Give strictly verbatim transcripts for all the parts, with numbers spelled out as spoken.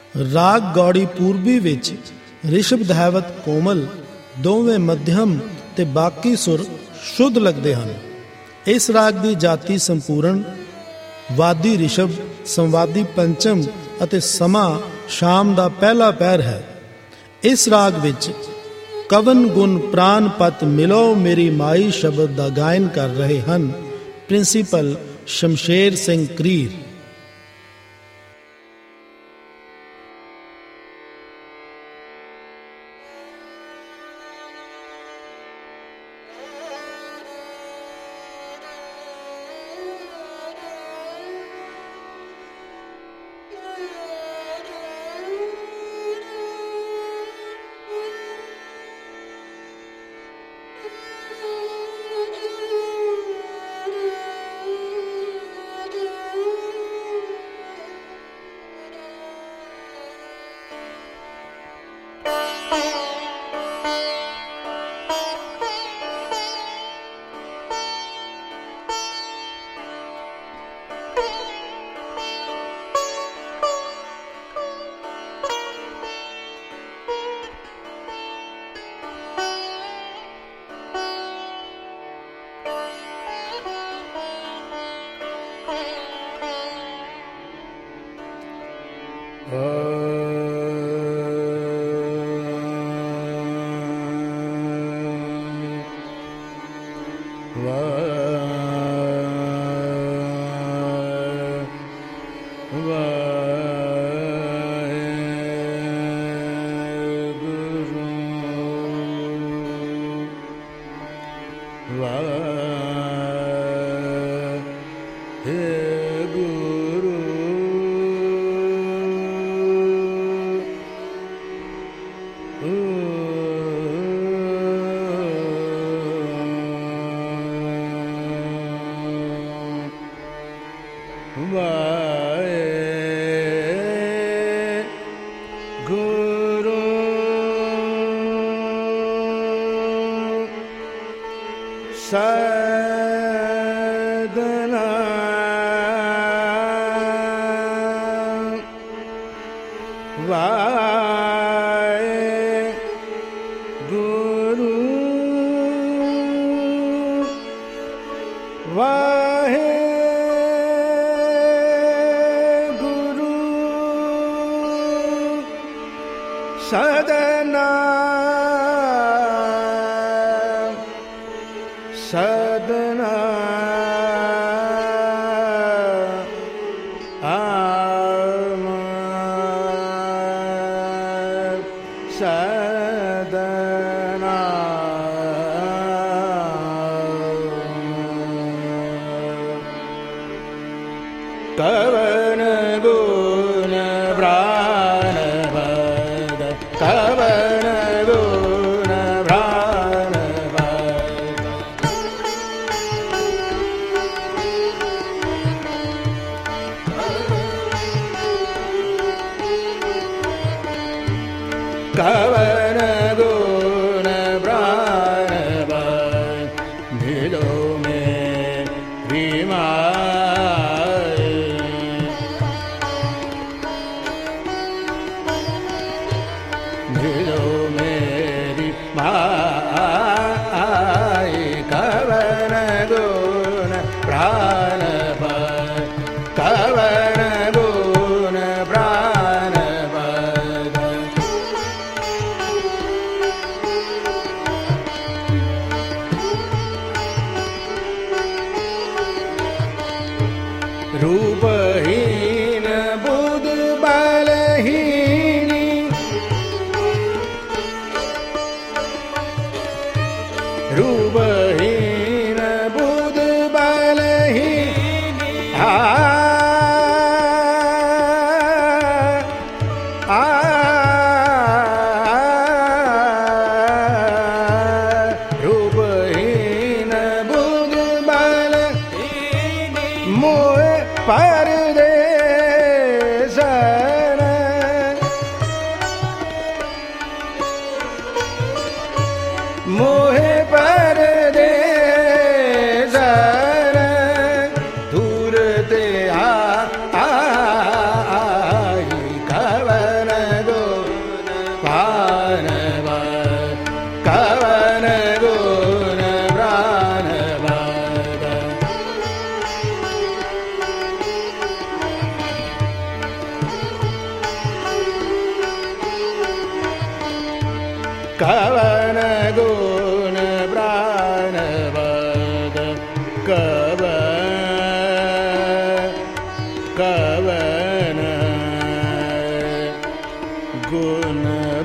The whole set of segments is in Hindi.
राग गौड़ी पूर्वी विच रिषभ धैवत कोमल, दोवें मध्यम ते बाकी सुर शुद्ध लगते हैं। इस राग की जाति संपूर्ण, वादी रिषभ, संवादी पंचम अते समा शाम का पहला पैर है। इस राग विच कवन गुण प्राण पत मिलो मेरी माई शब्द का गायन कर रहे हैं प्रिंसीपल शमशेर सिंह क्रीर। पर कवन गुण प्राण बद कव कवन गुण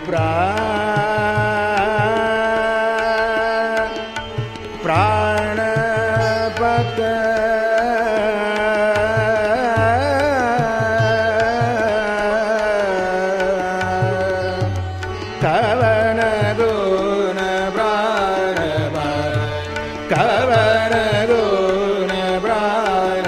प्राण प्राणपत कवन गुण प्राण कवन गुण प्राण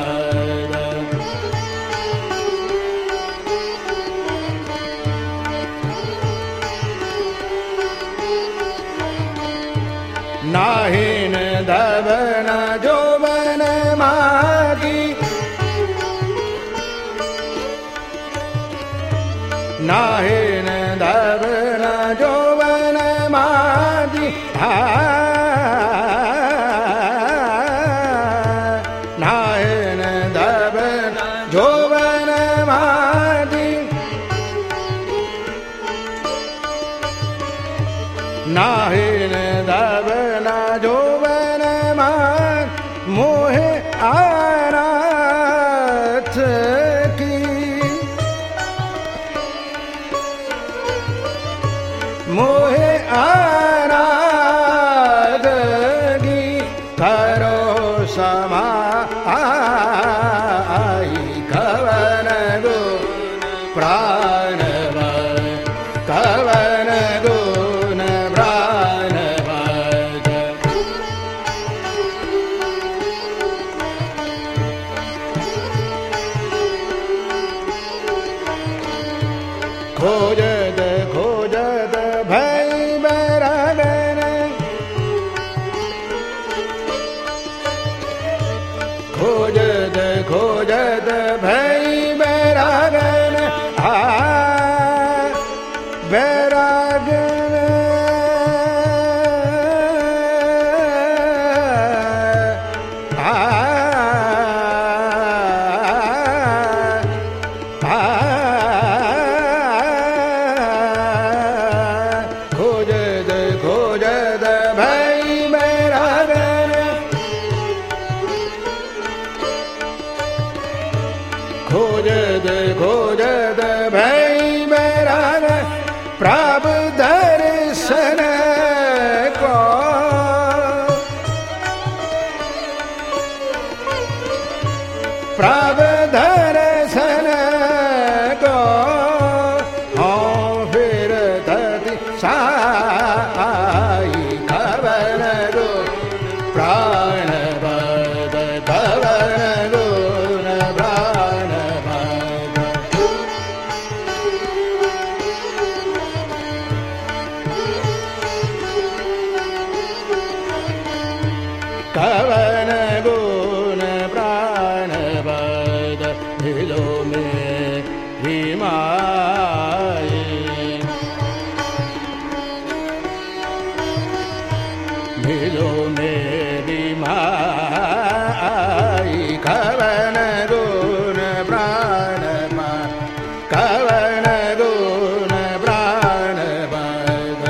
नाहिन धवन जोवन मागी नाहिन धवन जोवन मागी नाहिन धवन जोवन मागी नाहिन धवन जोवन मान मोहे आराथ की मोहे आराध की करो समाई कवन गो प्राण कवन गुण प्राण खोजत खोजत भय बरगन खोजत खोजत भय बरगन आ बैरागन आ आ खोजत खोजत भय बैरागन खोजत खोजत भय बैरागन प्रभ दर्शन को प्रभ दर्शन को हाँ फिर धति साई कवन गो प्राण बद कवन गुण प्राण बद कवन गुण प्राण बद ढिलो में हिमाय ढिलो में हिमाय कवन गुण प्राण कवन गुण प्राण बद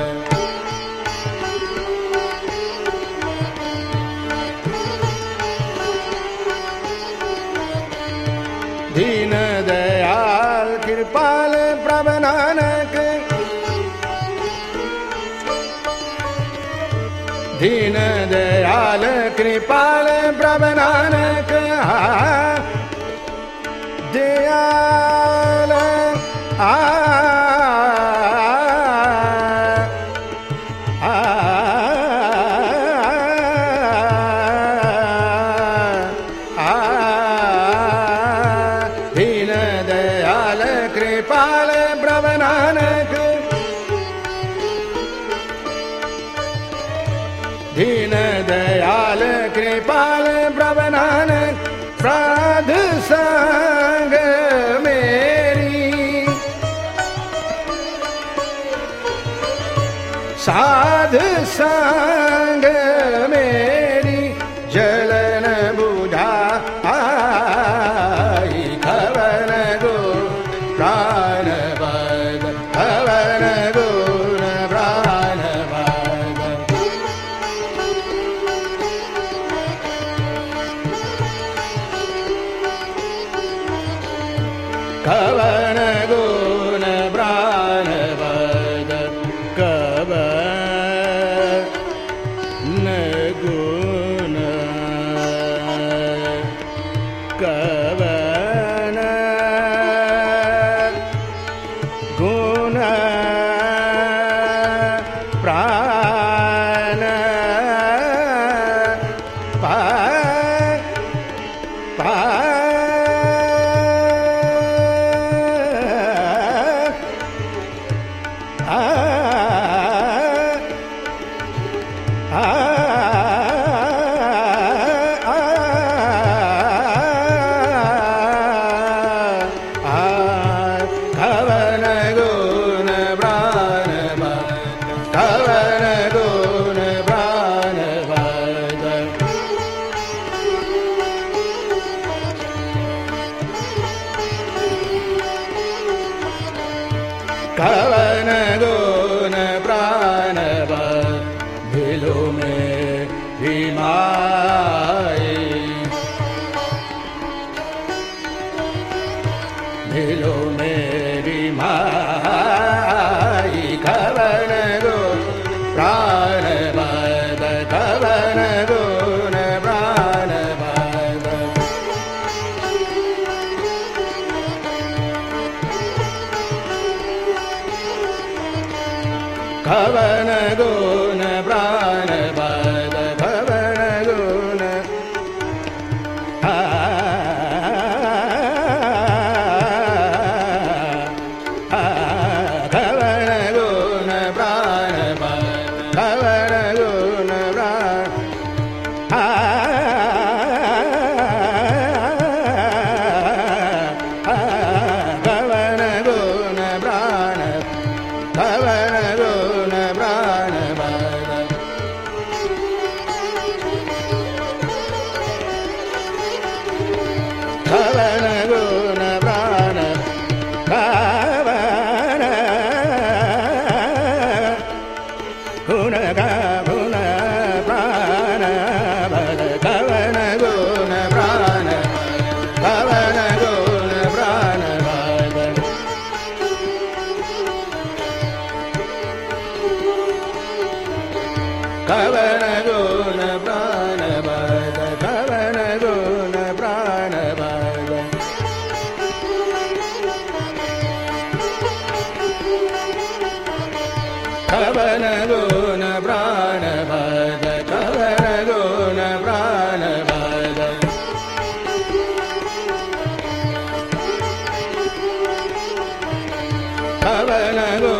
दीन दयाल कृपाल प्रभ नानक दीन दयाल कृपाल प्रभ नानक दयाल आ दीन दयाल कृपाल प्रभ नानक दीन दयाल कृपाल प्रभ नानक साध संग मेरी साध संग मेरी जलन बुझा आई कवन गो प्राण बद कवन गुण प्राण कवन गुण प्राण बद कवन गुण कवन गुण प्राण पा पा कवन गुण प्राण भिलो में भीमाई भिलो में भीमाई कवन गुण प्राण बद कवन गुण प्राण बद कवन गुण प्राण बद कवन गुण कवन गुण प्राण बद कवन गुण प्राण कवन गुण प्राण कवन गुण प्राण बद कवन गुण प्राण कवन गुण गुण प्राण बद कवन गुण प्राण कवन गुण प्राण बद कवन गुण प्राण बद कवन गुण प्राण बद कवन गुण प्राण बद कवन गुण प्राण बद कवन गुण